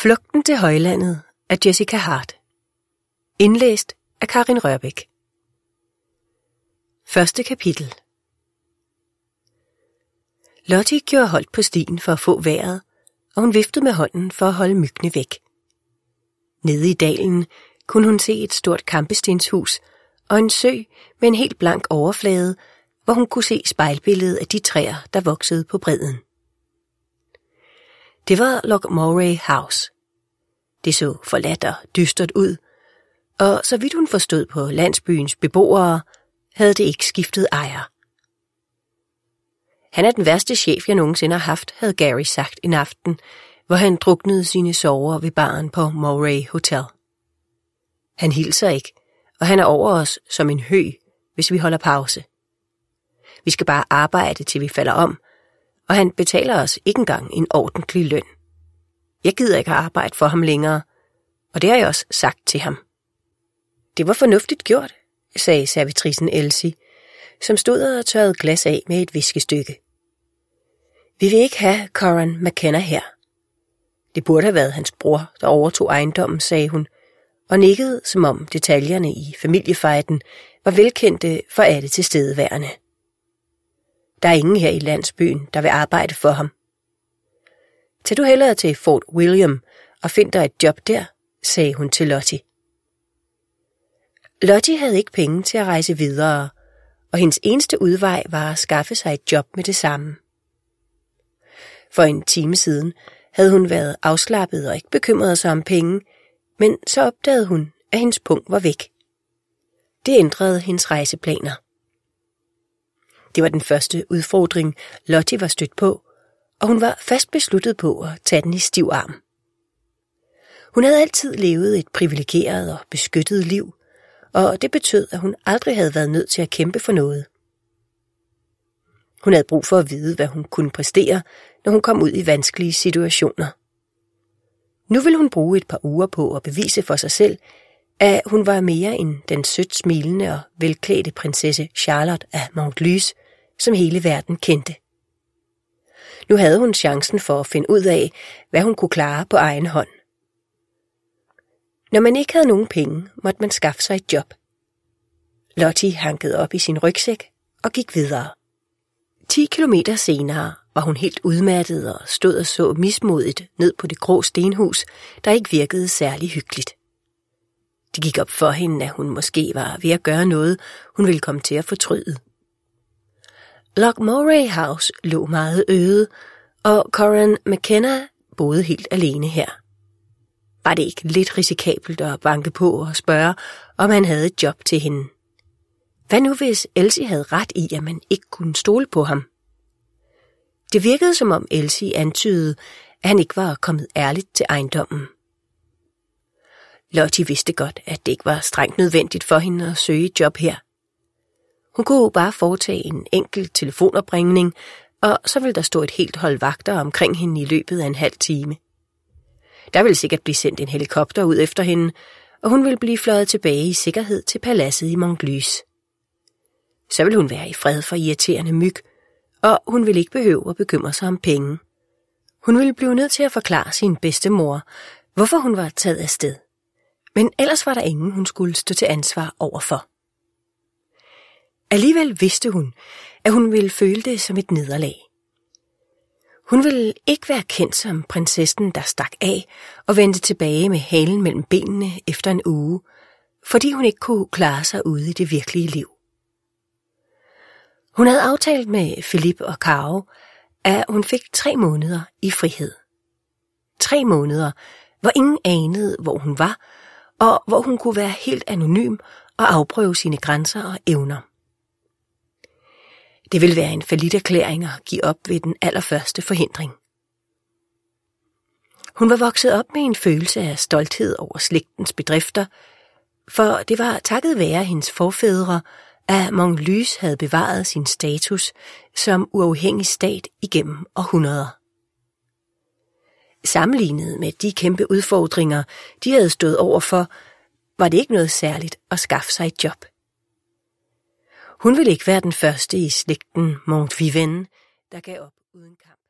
Flugten til højlandet af Jessica Hart. Indlæst af Karin Rørbæk. Første kapitel. Lottie gjorde holdt på stien for at få vejret, og hun viftede med hånden for at holde myggene væk. Nede i dalen kunne hun se et stort kampestenshus og en sø med en helt blank overflade, hvor hun kunne se spejlbilledet af de træer, der voksede på bredden. Det var Lochmoray House. Det så forladt og dystert ud, og så vidt hun forstod på landsbyens beboere, havde det ikke skiftet ejer. Han er den værste chef, jeg nogensinde har haft, havde Gary sagt en aften, hvor han druknede sine sorger ved baren på Moray Hotel. Han hilser ikke, og han er over os som en høg, hvis vi holder pause. Vi skal bare arbejde, til vi falder om, og han betaler os ikke engang en ordentlig løn. Jeg gider ikke arbejde for ham længere, og det har jeg også sagt til ham. Det var fornuftigt gjort, sagde servitricen Elsie, som stod og tørrede glas af med et viskestykke. Vi vil ikke have Coran McKenna her. Det burde have været hans bror, der overtog ejendommen, sagde hun, og nikkede, som om detaljerne i familiefejden var velkendte for alle tilstedeværende. Der er ingen her i landsbyen, der vil arbejde for ham. Tag du hellere til Fort William og find dig et job der, sagde hun til Lottie. Lottie havde ikke penge til at rejse videre, og hendes eneste udvej var at skaffe sig et job med det samme. For en time siden havde hun været afslappet og ikke bekymret sig om penge, men så opdagede hun, at hendes punkt var væk. Det ændrede hendes rejseplaner. Det var den første udfordring, Lottie var stødt på, og hun var fast besluttet på at tage den i stiv arm. Hun havde altid levet et privilegeret og beskyttet liv, og det betød, at hun aldrig havde været nødt til at kæmpe for noget. Hun havde brug for at vide, hvad hun kunne præstere, når hun kom ud i vanskelige situationer. Nu ville hun bruge et par uger på at bevise for sig selv, at hun var mere end den sødt smilende og velklædte prinsesse Charlotte af Montluis, som hele verden kendte. Nu havde hun chancen for at finde ud af, hvad hun kunne klare på egen hånd. Når man ikke havde nogen penge, måtte man skaffe sig et job. Lottie hankede op i sin rygsæk og gik videre. 10 kilometer senere var hun helt udmattet og stod og så mismodigt ned på det grå stenhus, der ikke virkede særlig hyggeligt. Det gik op for hende, at hun måske var ved at gøre noget, hun ville komme til at fortryde. Lochmoray House lå meget øde, og Coran McKenna boede helt alene her. Var det ikke lidt risikabelt at banke på og spørge, om han havde et job til hende? Hvad nu, hvis Elsie havde ret i, at man ikke kunne stole på ham? Det virkede, som om Elsie antydede, at han ikke var kommet ærligt til ejendommen. Lottie vidste godt, at det ikke var strengt nødvendigt for hende at søge et job her. Hun kunne bare foretage en enkelt telefonopringning, og så ville der stå et helt hold vagter omkring hende i løbet af en halv time. Der ville sikkert blive sendt en helikopter ud efter hende, og hun ville blive fløjet tilbage i sikkerhed til paladset i Montluis. Så ville hun være i fred for irriterende myg, og hun ville ikke behøve at bekymre sig om penge. Hun ville blive nødt til at forklare sin bedstemor, hvorfor hun var taget afsted. Men ellers var der ingen, hun skulle stå til ansvar overfor. Alligevel vidste hun, at hun ville føle det som et nederlag. Hun ville ikke være kendt som prinsessen, der stak af og vendte tilbage med halen mellem benene efter en uge, fordi hun ikke kunne klare sig ude i det virkelige liv. Hun havde aftalt med Philippe og Caro, at hun fik 3 måneder i frihed. 3 måneder, hvor ingen anede, hvor hun var, og hvor hun kunne være helt anonym og afprøve sine grænser og evner. Det ville være en falliterklæring at give op ved den allerførste forhindring. Hun var vokset op med en følelse af stolthed over slægtens bedrifter, for det var takket være hendes forfædre, at Montluis havde bevaret sin status som uafhængig stat igennem århundreder. Sammenlignet med de kæmpe udfordringer, de havde stået overfor, var det ikke noget særligt at skaffe sig et job. Hun ville ikke være den første i slægten Montviven, der gav op uden kamp.